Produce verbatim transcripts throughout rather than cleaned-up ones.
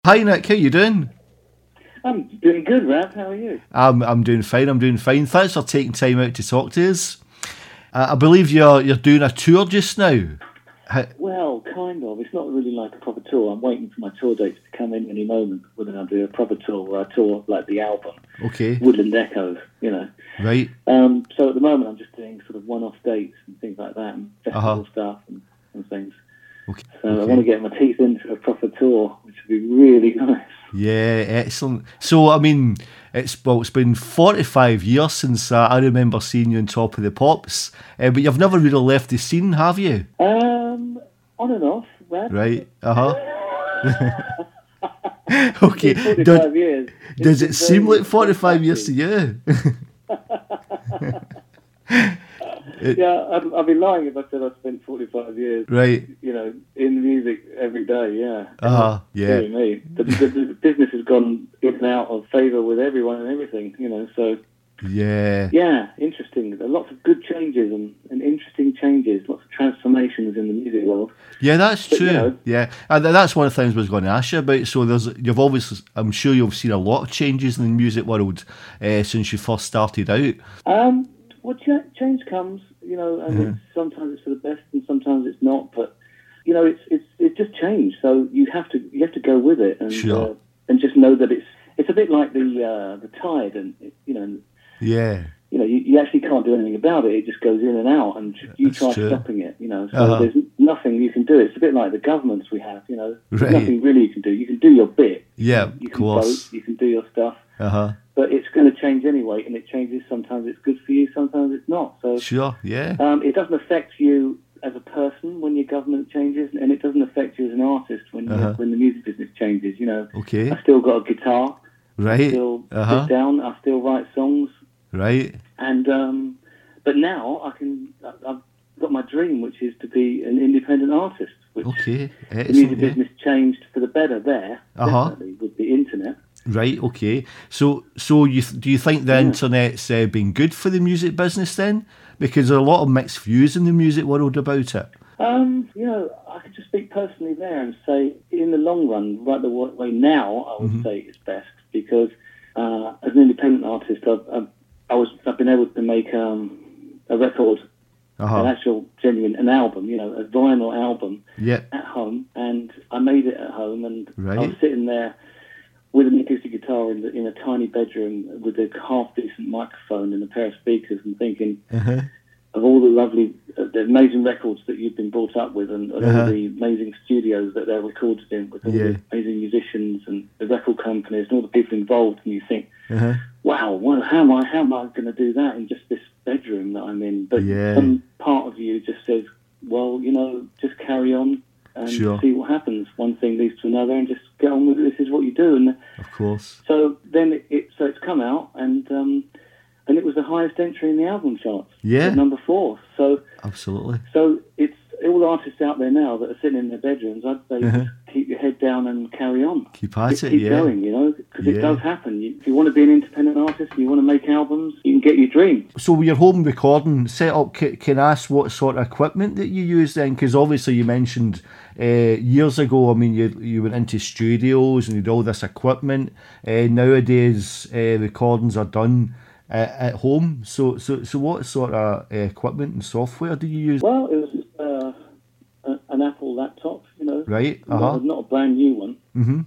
Hi Nick, how you doing? I'm doing good, Rav. How are you? I'm I'm doing fine. I'm doing fine. Thanks for taking time out to talk to us. Uh, I believe you're you're doing a tour just now. How, Well, kind of. It's not really like a proper tour. I'm waiting for my tour dates to come in any moment. When I'll do a proper tour where I tour like the album, okay, Woodland Echoes, you know. right. Um, so at the moment, I'm just doing sort of one-off dates and things like that, and festival Uh-huh. stuff and, and things. Okay. So I okay. want to get my teeth into a proper tour, which would be really nice. Yeah, excellent. So I mean, it's well, it's been forty-five years since uh, I remember seeing you on Top of the Pops, uh, but you've never really left the scene, have you? Um, on and off, Rav. Right. Uh huh. okay. It's been Does, forty-five years. It's does been it seem very like forty-five years to you? It- Yeah, I'd, I'd be lying if I said I spent forty-five years, right. you know, in music every day. Yeah. Uh-huh, yeah. Dear me. The, the, the business has gone in and out of favour with everyone and everything, you know. So Yeah. yeah, interesting. There are lots of good changes and, and interesting changes, lots of transformations in the music world. Yeah, that's But, true. you know- yeah, and th- that's one of the things I was going to ask you about. So there's, you've always, I'm sure you've seen a lot of changes in the music world uh, since you first started out. Um, well, ch- change comes, you know, and Mm-hmm. it's, sometimes it's for the best and sometimes it's not. But you know, it's it's it's just changed. So you have to you have to go with it and Sure. uh, and just know that it's it's a bit like the uh, the tide, and you know, Yeah, you know, you, you actually can't do anything about it. It just goes in and out, and you That's try true. stopping it. You know, so Uh-huh. there's nothing you can do. It's a bit like the governments we have. You know, there's Right. nothing really you can do. You can do your bit. yeah, You of can course. vote. You can do your stuff. Uh huh. But it's going to change anyway, and it changes. Sometimes it's good for you, sometimes it's not. So Sure. Yeah. um, it doesn't affect you as a person when your government changes, and it doesn't affect you as an artist when you- Uh-huh. when the music business changes. You know, Okay. I still got a guitar. I Right. still Uh huh. sit down. I still write songs, Right. and um, but now I can. I- I've got my dream, which is to be an independent artist. Which Okay. the music Excellent. Yeah. business changed for the better there, Uh-huh. definitely with the internet. Right. Okay. So, so you th- do you think the Yeah. internet's uh, been good for the music business then? Because there are a lot of mixed views in the music world about it. Um, you know, I could just speak personally there and say, in the long run, right the wa- way now, I would Mhm. say it's best because uh, as an independent artist, I've, I've, I was I've been able to make um, a record, Uh an huh. actual genuine an album, you know, a vinyl album Yeah. at home, and I made it at home, and I Right. was sitting there with an acoustic guitar in, the, in a tiny bedroom with a half decent microphone and a pair of speakers, and thinking Uh-huh. of all the lovely, uh, the amazing records that you've been brought up with, and, and Uh-huh. all the amazing studios that they're recorded in, with all Yeah. the amazing musicians and the record companies and all the people involved. And you think, Uh-huh. wow, well, how am I, how am I going to do that in just this bedroom that I'm in? But Yeah. some part of you just says, well, you know, just carry on and Sure. see what happens. One thing leads to another, and just get on with it. This is what you do. And Of course. so then it, it so it's come out, and um, and it was the highest entry in the album charts. Yeah. At number four. So. Absolutely. So it's all artists out there now that are sitting in their bedrooms. I'd say Uh-huh. just keep your head down and carry on. Keep at Keep, it. keep Yeah. going, you know, because Yeah. it does happen. You, if you want to be an independent artist, you want to make albums, you can get your dream. So with your home recording setup, can, can I ask what sort of equipment that you use then? Because obviously you mentioned uh, years ago, I mean, you you went into studios and you had all this equipment. Uh, nowadays, uh, recordings are done uh, at home. So, so, so what sort of uh, equipment and software do you use? Well, it was just, uh, a, an Apple laptop, you know, Right. Uh not, huh. not a brand new one, Mhm.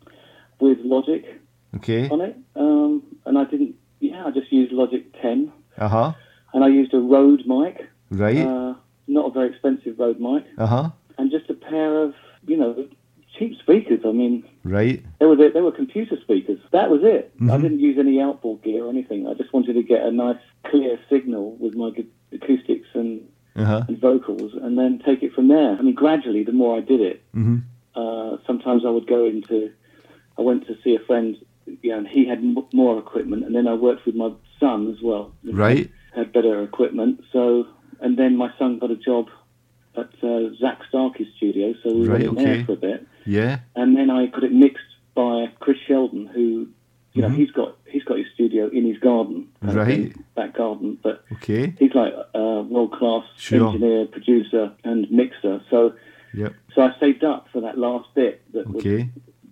with Logic Okay. on it. Um, and I didn't, yeah, I just used Logic ten, Uh huh. and I used a Rode mic, Right. uh, not a very expensive Rode mic, Uh huh. and just a pair of, you know, cheap speakers. I mean, Right. They were they were computer speakers. That was it. I Mhm. didn't use any outboard gear or anything. I just wanted to get a nice clear signal with my gu- acoustics and, Uh huh. and vocals, and then take it from there. I mean, gradually, the more I did it, Mhm. uh, sometimes I would go into. I went to see a friend, you know, and he had m- more equipment, and then I worked with my son as well. Right. Had better equipment. So, and then my son got a job at uh, Zach Starkey's studio, so we Right, went in okay. there for a bit. Yeah. And then I got it mixed by Chris Sheldon, who, you know, Mhm. he's got he's got his studio in his garden, kind of Right. thing, back garden. But Okay. he's like a world class Sure. engineer, producer, and mixer. So Yep. so I saved up for that last bit that was Okay. because his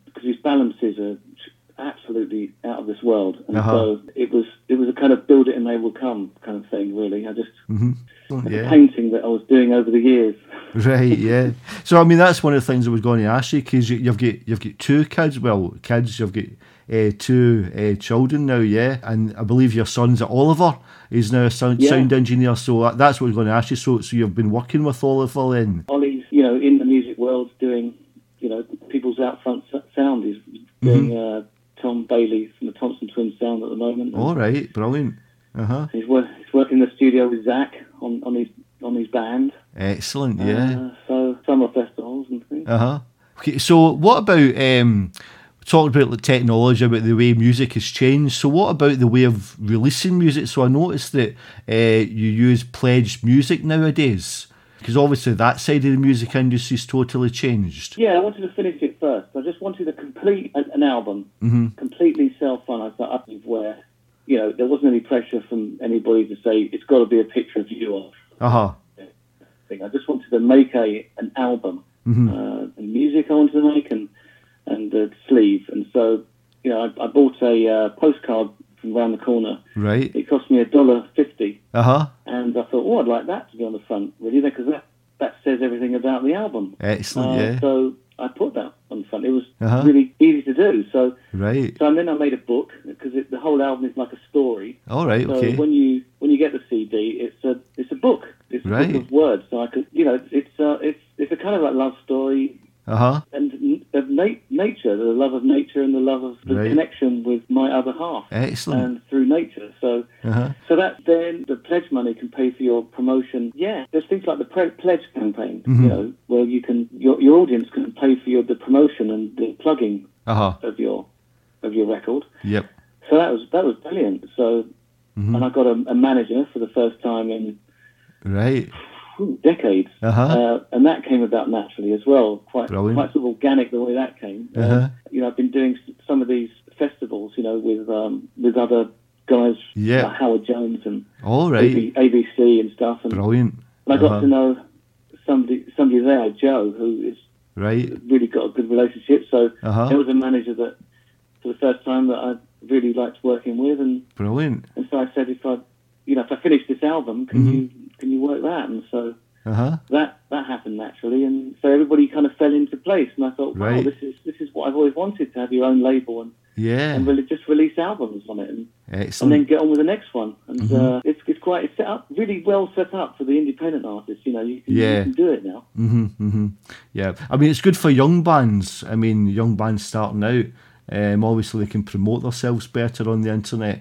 balances are absolutely out of this world, and Uh-huh. so it was it was a kind of build it and they will come kind of thing. Really, I just Mm-hmm. a Yeah. painting that I was doing over the years. Right, yeah. So I mean, that's one of the things I was going to ask you, because you, you've got you've got two kids. Well, kids, you've got uh, two uh, children now, yeah. And I believe your son's at Oliver. He's now a sound Yeah. sound engineer. So that- that's what I was going to ask you. So, so you've been working with Oliver then? Ollie's, you know, in the music world, doing, you know, people's out front s- sound. He's doing uh, Tom Bailey from the Thompson Twins sound at the moment. All right, brilliant. Uh huh. He's, wor- he's working in the studio with Zach on, on his on his band. Excellent, yeah. Uh, so summer festivals and things. Uh huh. Okay, so what about um, talking about the technology, about the way music has changed? So what about the way of releasing music? So I noticed that uh, you use pledged music nowadays, because obviously that side of the music industry's totally changed. Yeah, I wanted to finish it first. I just wanted a complete an, an album, Mm-hmm. completely self-financed, up where, you know, there wasn't any pressure from anybody to say it's got to be a picture of you or Uh huh. thing. I just wanted to make a an album, Mm-hmm. uh, and music I wanted to make, and and the sleeve. And so, you know, I, I bought a uh, postcard from around the corner. Right. It cost me a dollar fifty, Uh huh. and I thought, oh, I'd like that to be on the front, really, because that that says everything about the album. Excellent. Uh, Yeah. So I put that on the front. It was Uh-huh. really easy to do. So, Right. so and then I made a book, because the whole album is like a story. All right. So Okay. when you when you get the C D, it's a it's a book. It's a Right. book of words. So I could, you know, it's uh, it's it's a kind of like love story Uh huh. and n- of na- nature, the love of nature and the love of the Right. connection with my other half, Excellent. and through nature. So Uh huh. so that then the pledge money can pay for your promotion. Yeah, there's things like the pre- pledge campaign, Mhm. you know, where you can your your audience can pay for your the promotion and the plugging Uh huh. of your of your record. Yep. So that was that was brilliant. So Mhm. and I got a, a manager for the first time in Right. whew, decades, Uh-huh. uh, and that came about naturally as well. Quite Brilliant. quite sort of organic the way that came. Uh, Uh-huh. you know, I've been doing s- some of these festivals, you know, with um, with other guys Yeah. like Howard Jones and All A right. B- A B C and stuff, and, Brilliant. and I got Uh-huh. to know somebody somebody there, Joe, who is Right. really got a good relationship. So Uh-huh. it was a manager that, for the first time, that I really liked working with, and, Brilliant. and so I said, if I, you know, if I finish this album, can Mhm. you can you work that? And so Uh huh. that that happened naturally, and so everybody kind of fell into place. And I thought, wow, Right. this is this is what I've always wanted, to have your own label and, Yeah. and really just release albums on it, and, and Excellent. then get on with the next one. And Mhm. uh, it's it's quite it's set up really well set up for the independent artists. You know, you can, Yeah. you can do it now. Mhm. Mhm. Yeah. I mean, it's good for young bands. I mean, young bands starting out. Um, obviously, they can promote themselves better on the internet.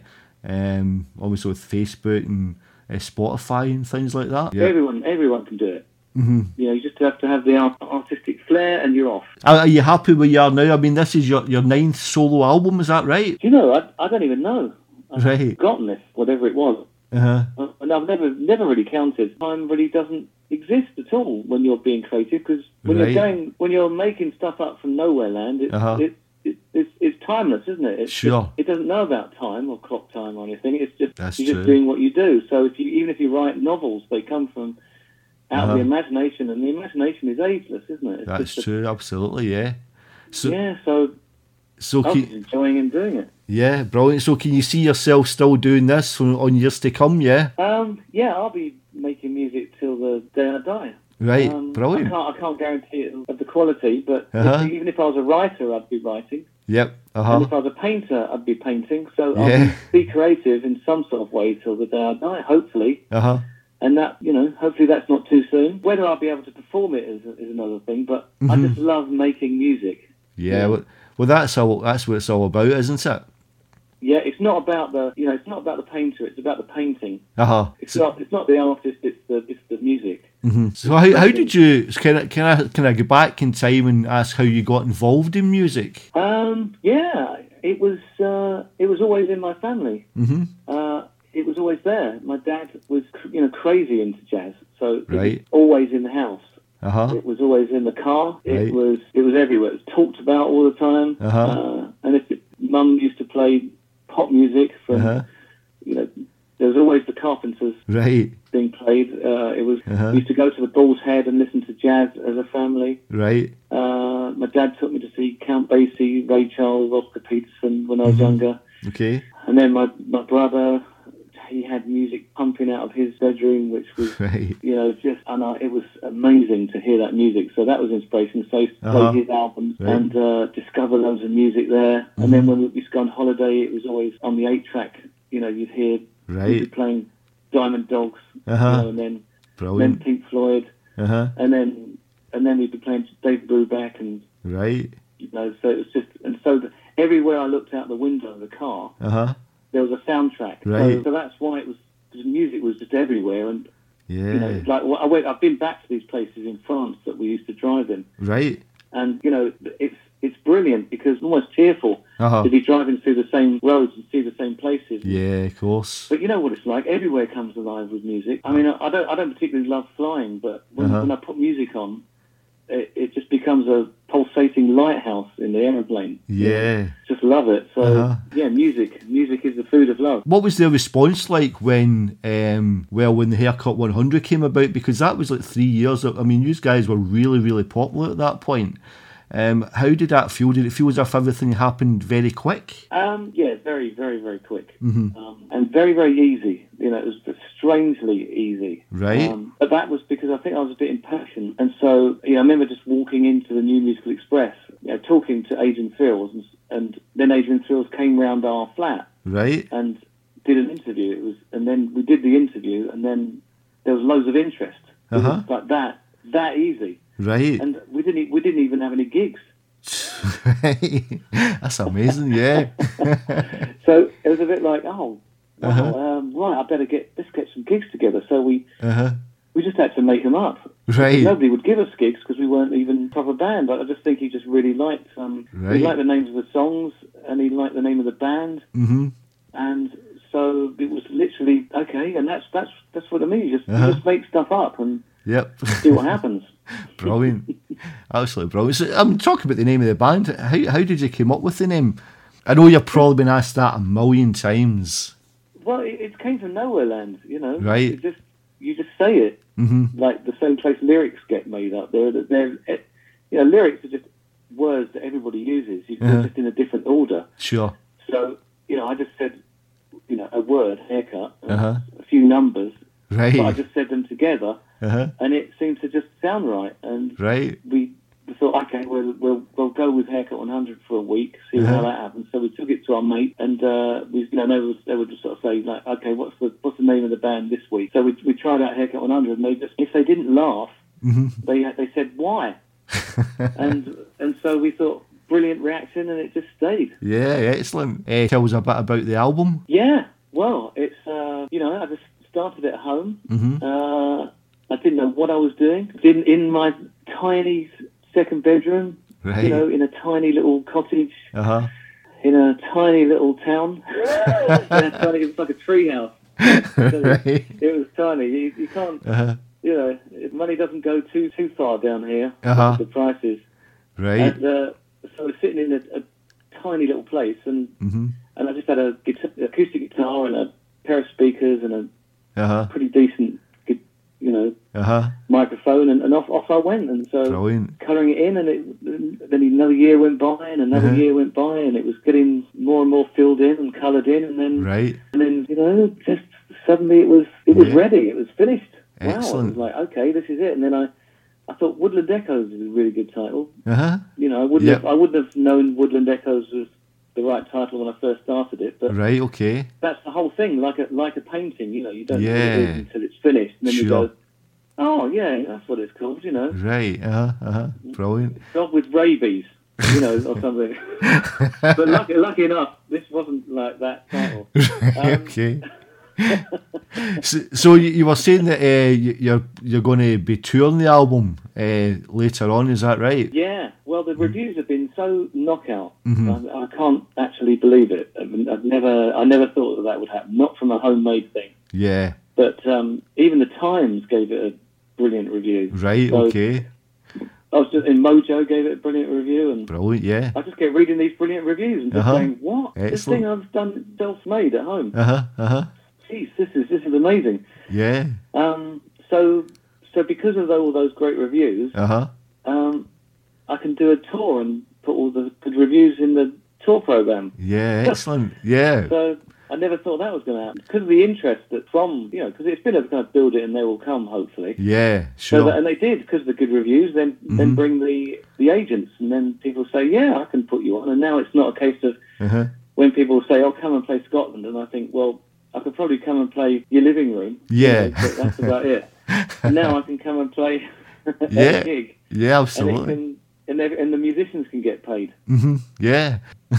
Um, obviously with Facebook and uh, Spotify and things like that. Yeah. Everyone everyone can do it. Mhm. You know, you just have to have the art- artistic flair, and you're off. Are, are you happy where you are now? I mean, this is your, your ninth solo album. Is that right? You know, I, I don't even know. I've Right. forgotten this, whatever it was. Uh huh. And I've never never really counted. Time really doesn't exist at all when you're being creative, because when Right. you're going, when you're making stuff up from nowhere land, it's Uh-huh. it, it, it's, it's timeless, isn't it? It's Sure. just- it doesn't know about time or clock time or anything. It's just That's you're true. just doing what you do. So if you even if you write novels, they come from out Uh-huh. of the imagination, and the imagination is ageless, isn't it? It's That's just a- true. Absolutely. Yeah. So yeah. So so I was can, enjoying and doing it. yeah, brilliant. So can you see yourself still doing this on, on years to come? Yeah. Um, yeah, I'll be making music till the day I die. Right. Um, I Brilliant. can't, I can't guarantee it of the quality, but Uh-huh. if, even if I was a writer, I'd be writing. Yep. Uh And huh. if I was a painter, I'd be painting. So Yeah. I'll be creative in some sort of way till the day I die, hopefully. Uh huh. And that, you know, hopefully that's not too soon. Whether I'll be able to perform it is, is another thing, but I Mhm. just love making music. Yeah. Yeah. Well, well, that's all. That's what it's all about, isn't it? Yeah, it's not about the, you know, it's not about the painter, it's about the painting. Uh huh. It's not, it's not the artist, it's the, it's the music. hmm So how, how did you? Can I can I can I go back in time and ask how you got involved in music? Um, yeah, it was uh, it was always in my family. Mm-hmm. Uh, it was always there. My dad was, you know, crazy into jazz, so it Right. was always in the house. Uh huh. It was always in the car. Right. It was it was everywhere. It was talked about all the time. Uh-huh. Uh, and if it, Mum used to play pop music from, Uh-huh. you know, there was always the Carpenters Right. being played. Uh, it was Uh-huh. we used to go to the Bull's Head and listen to jazz as a family. Right. Uh, my dad took me to see Count Basie, Ray Charles, Oscar Peterson when I was Mm-hmm. younger. Okay. And then my, my brother, he had music pumping out of his bedroom, which was, Right. you know, just, and I, it was amazing to hear that music. So that was inspiration. So I used to play Uh-huh. his albums Right. and uh, discover loads of music there. Mm-hmm. And then when we used to go on holiday, it was always on the eight track. You know, you'd hear Right. we'd be playing Diamond Dogs, Uh-huh. you know, and then Brilliant. then Pink Floyd, Uh-huh. and then and then we'd be playing Dave Brubeck, and Right. you know, so it was just, and so the, everywhere I looked out the window of the car, Uh-huh. there was a soundtrack. Right. So, so that's why it was, the music was just everywhere, and Yeah. you know, like well, I went, I've been back to these places in France that we used to drive in, Right. and you know, it's it's brilliant because it's almost tearful Uh-huh. to be driving through the same roads and see the same places. Yeah, of course. But you know what it's like. Everywhere comes alive with music. I mean, I don't, I don't particularly love flying, but when, Uh-huh. when I put music on, it, it just becomes a pulsating lighthouse in the aeroplane. Yeah. Just love it. So Uh-huh. yeah, music, music is the food of love. What was their response like when, um, well, when the Haircut one hundred came about? Because that was like three years. I mean, you guys were really, really popular at that point. Um, how did that feel? Did it feel as if everything happened very quick? Um, yeah, very, very, very quick, Mhm. um, and very, very easy. You know, it was strangely easy. Right. Um, but that was because I think I was a bit impatient, and so you know, I remember just walking into the New Musical Express, you know, talking to Adrian Fields, and, and then Adrian Fields came round our flat Right. and did an interview. It was, and then we did the interview, and then there was loads of interest. It was Uh-huh. like that, that easy, Right. and we didn't, e- we didn't even have any gigs. That's amazing, yeah. So it was a bit like, oh, wow, Uh-huh. um, right, I better get let's get some gigs together. So we Uh-huh. we just had to make them up. Right. Nobody would give us gigs because we weren't even a proper band. But I just think he just really liked um, Right. he liked the names of the songs, and he liked the name of the band, Mm-hmm. and so it was literally okay. And that's that's that's what I mean. You just Uh-huh. you just make stuff up and Yep. see what happens. Brilliant. Absolutely brilliant. So, I'm talking about the name of the band. How how did you come up with the name? I know you've probably been asked that a million times. Well, it, it came from nowhere land, you know. Right. You just you just say it. Mm-hmm. Like the same place lyrics get made up. They're, they're, you know, lyrics are just words that everybody uses. You- Uh-huh. They're just in a different order. Sure. So, you know, I just said, you know, a word, haircut, and Uh-huh. a few numbers, Right. but I just said them together, Uh-huh. and it seemed to just sound right. And Right. we thought, okay, we'll, we'll, we'll go with Haircut one hundred for a week, see Uh-huh. how that happens. So we took it to our mate, and uh, we, you know, they would, they would just sort of say, like, okay, what's the what's the name of the band this week? So we we tried out Haircut one hundred, and they just, if they didn't laugh, Mm-hmm. they they said why, and and so we thought, brilliant reaction, and it just stayed. Yeah, excellent. Uh, tell us a bit about the album. Yeah, well, it's uh, you know, I just started at home. Mm-hmm. Uh, I didn't know what I was doing. In in my tiny second bedroom, Right. you know, in a tiny little cottage, Uh-huh. in a tiny little town. in a tiny, it was like a tree house. Right. It was tiny. You, you can't, Uh-huh. you know, money doesn't go too too far down here. Uh-huh. The prices. Right. And uh, so I was sitting in a, a tiny little place, and Mm-hmm. and I just had a guitar, acoustic guitar and a pair of speakers and a Uh-huh. pretty decent, gu- you know, Uh-huh. microphone, and, and off off I went. And so Brilliant. colouring it in, and it, then another year went by, and another Uh-huh. year went by, and it was getting more and more filled in and coloured in, and then Right. and then you know, just suddenly it was it was Yeah. ready, it was finished. Wow, Excellent. it was like, okay, this is it. And then I, I thought Woodland Echoes is a really good title. Uh-huh. You know, I wouldn't Yep. have I wouldn't have known Woodland Echoes was the right title when I first started it, but Right, okay. that's the whole thing. Like a like a painting, you know, you don't know what it Yeah. is until it's finished, and then you Sure. go, oh yeah, that's what it's called, you know, Right, uh-huh, uh-huh. Brilliant. dog with rabies, you know, or something. But lucky, lucky enough, this wasn't like that title. Right, Um, okay. so, so you, you were saying that uh, you- you're you're going to be touring the album uh, later on, is that right? Yeah, well, the reviews have been so knockout. Mhm. I, I can't actually believe it. I mean, I've never, I never thought that that would happen. Not from a homemade thing, Yeah. but um, even the Times gave it a brilliant review. Right, So- okay. I was just in Mojo gave it a brilliant review, and Brilliant, yeah. I just kept reading these brilliant reviews and just Uh-huh. saying, "What? This Excellent. thing I've done self-made at home. Uh-huh, uh-huh. Jeez, this is this is amazing." Yeah. Um, so, so because of all those great reviews, Uh-huh. um, I can do a tour and put all the good reviews in the tour program. Yeah, excellent. Yeah. So I never thought that was going to happen because of the interest that from, you know, because it's been a kind of build it and they will come, hopefully. Yeah, sure. So that, and they did because of the good reviews. Then mm-hmm. then bring the, the agents, and then people say, yeah, I can put you on. And now it's not a case of uh-huh. when people say, oh, come and play Scotland, and I think, well, I could probably come and play your living room. Yeah. You know, but that's about it. And now I can come and play yeah. a gig. Yeah, absolutely. And, and, and the musicians can get paid. Mm-hmm. Yeah.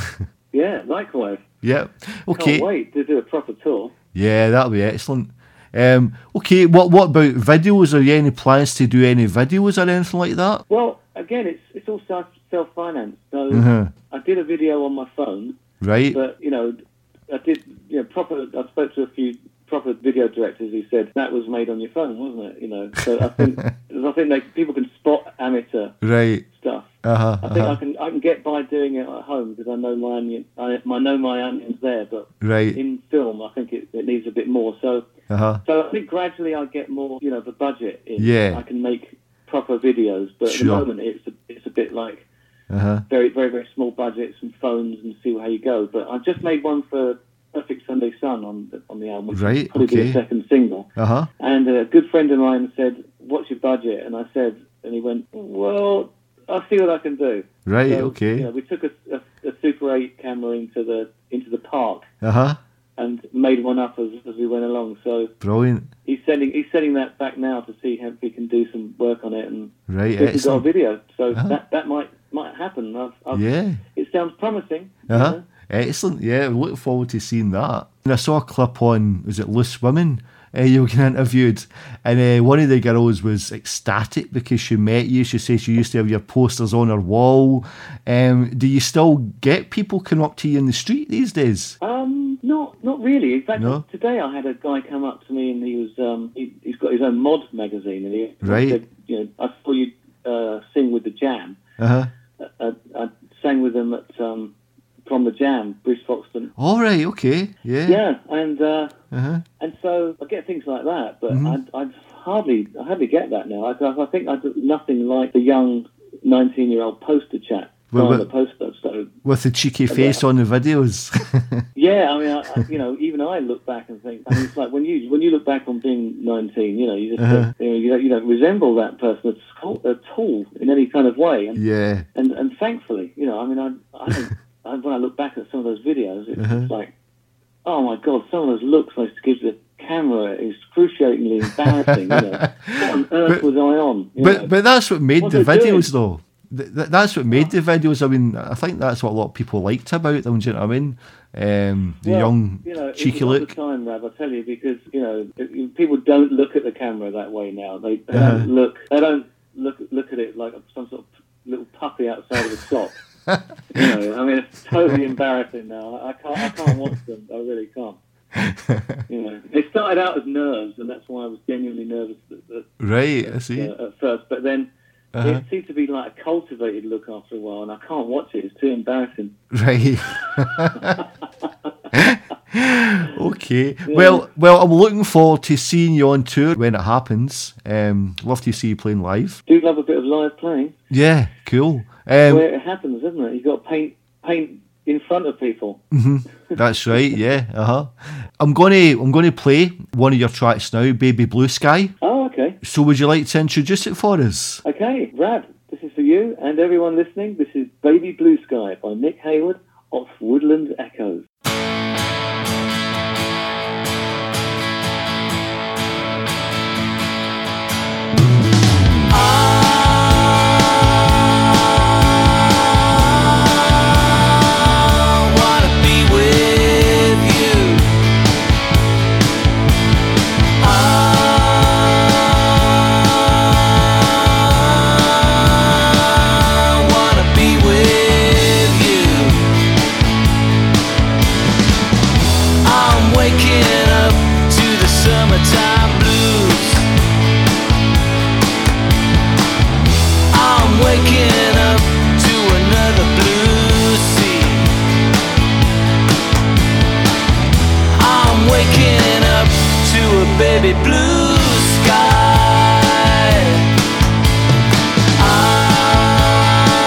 Yeah, likewise. Yeah. Okay. Can't wait to do a proper tour. Yeah, that'll be excellent. Um, okay, what what about videos? Are you any plans to do any videos or anything like that? Well, again, it's it's all self-financed. So uh-huh. I did a video on my phone. Right. But, you know, I did, you know, proper, I spoke to a few proper video directors who said that was made on your phone, wasn't it? You know, so I think, I think like people can spot amateur right. stuff. Uh-huh, I think uh-huh. I can I can get by doing it at home because I know my onion, I, I know my onions there, but right. in film I think it, it needs a bit more. So uh-huh. so I think gradually I get more, you know, the budget in. Yeah. I can make proper videos, but sure. at the moment it's a, it's a bit like uh-huh. very very very small budgets and phones and see how you go. But I just made one for Perfect Sunday Sun on the, on the album, which right. will probably okay. be the second single. Uh-huh. And a good friend of mine said, "What's your budget?" And I said, and he went, "Well, I'll see what I can do." Right. So, okay. You know, we took a, a, a Super eight camera into the into the park uh-huh. and made one up as, as we went along. So brilliant. He's sending he's sending that back now to see if he can do some work on it and right. we've got a excellent. video. So uh-huh. that that might might happen. I've, I've, yeah. It sounds promising. Uh huh. You know? Excellent. Yeah, we look forward to seeing that. And I saw a clip on, was it Loose Women? Uh, you were getting interviewed, and uh, one of the girls was ecstatic because she met you. She says she used to have your posters on her wall. Um, do you still get people come up to you in the street these days? Um, not not really. In fact, no? today I had a guy come up to me and he was um, he, he's got his own mod magazine and he right. said, you know, I saw you uh, sing with the Jam. Uh huh. I, I sang with them at um, from the Jam, Bruce Foxton. All right. Okay. Yeah. Yeah, and. Uh, Uh-huh. And so I get things like that, but mm-hmm. I I hardly I hardly get that now. I, I think I do nothing like the young nineteen-year-old poster chap well, on well, the poster. So with the cheeky face uh, on the videos. yeah, I mean, I, I, you know, even I look back and think. I mean, it's like when you when you look back on being nineteen, you know, you just uh-huh. think, you know, you don't, you don't resemble that person at all, at all in any kind of way. And, yeah. And and thankfully, you know, I mean, I, I, don't, I when I look back at some of those videos, it's uh-huh. like, oh my God, some of those looks I used to give the camera is excruciatingly embarrassing. You know, what on earth but, was I on? You but know? but that's what made what the videos, doing? though. Th- th- that's what made the videos. I mean, I think that's what a lot of people liked about them. Do you know what I mean? Um, the well, young, you know, cheeky it was look. At the time, Rav, I tell you, because you know, it, people don't look at the camera that way now. They, they Uh-huh. don't look. They don't look look at it like some sort of little puppy outside of a shop. You know, I mean, it's totally embarrassing now. I can't. I can't watch them. I really can't. You know, it started out as nerves, and that's why I was genuinely nervous at, at, Right, at, I see. uh, at first. But then uh-huh. it seemed to be like a cultivated look after a while, and I can't watch it. It's too embarrassing. Right. Okay. Yeah. Well, well, I'm looking forward to seeing you on tour when it happens. Um, love to see you playing live. Do love a bit of live playing. Yeah, cool. Um, Where it happens, isn't it? You've got to paint, paint in front of people. Mm-hmm. That's right. Yeah. Uh huh. I'm gonna, I'm gonna play one of your tracks now, "Baby Blue Sky." Oh, okay. So, would you like to introduce it for us? Okay, Rad. This is for you and everyone listening. This is "Baby Blue Sky" by Nick Hayward off Woodland Echoes. Baby blue sky. I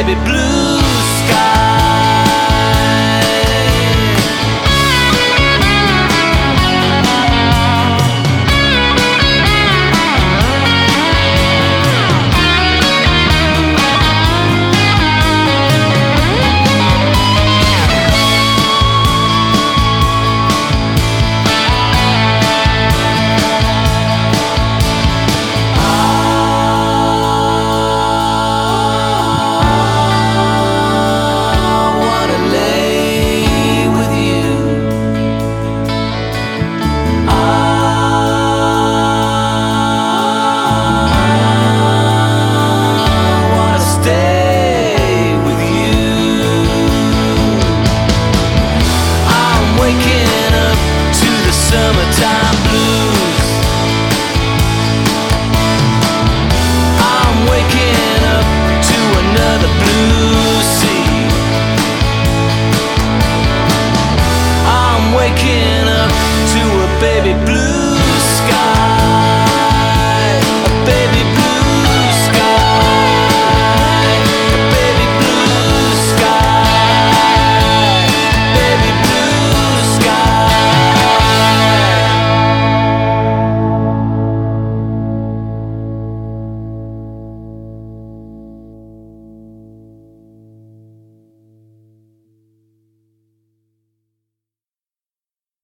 baby blue.